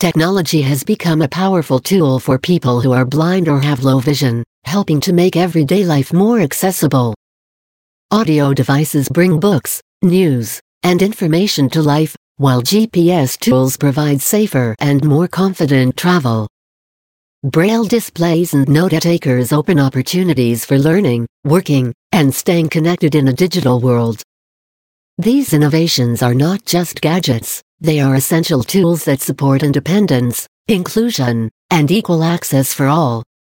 Technology has become a powerful tool for people who are blind or have low vision, helping to make everyday life more accessible. Audio devices bring books, news, and information to life, while GPS tools provide safer and more confident travel. Braille displays and note-takers open opportunities for learning, working, and staying connected in a digital world. These innovations are not just gadgets, they are essential tools that support independence, inclusion, and equal access for all.